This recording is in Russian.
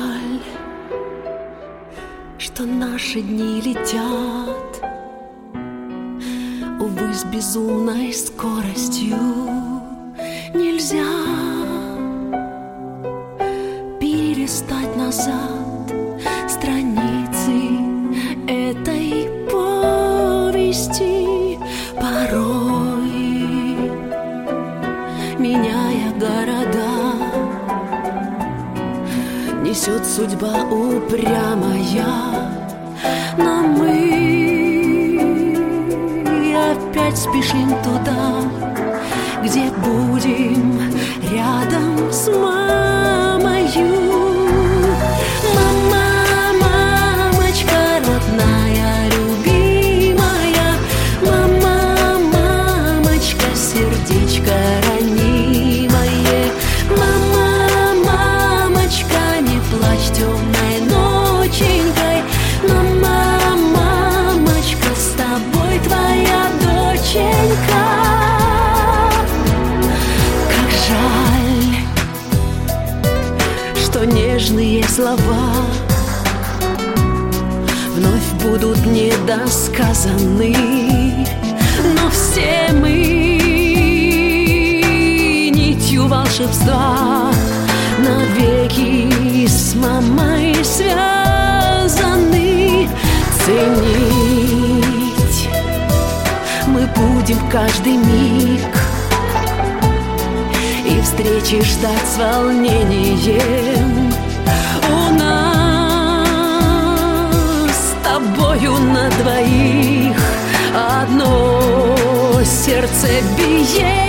жаль, что наши дни летят, увы, с безумной скоростью. Нельзя перелистать назад страницы этой повести. Порой, меняя города, несет судьба упрямая, но мы опять спешим туда, где будем рядом с мамою. Мама, мамочка родная, любимая, мама, мамочка, сердечко ранимое. Мама, мамочка, не плачь темной ноченькой. Мама, мамочка, с тобой твоя доченька. Как жаль, что нежные слова вновь будут недосказаны, но все мы нитью волшебства навеки с мамой связаны. Ценить мы будем каждый миг и встречи ждать с волнением. У нас с тобою на двоих одно сердце биение.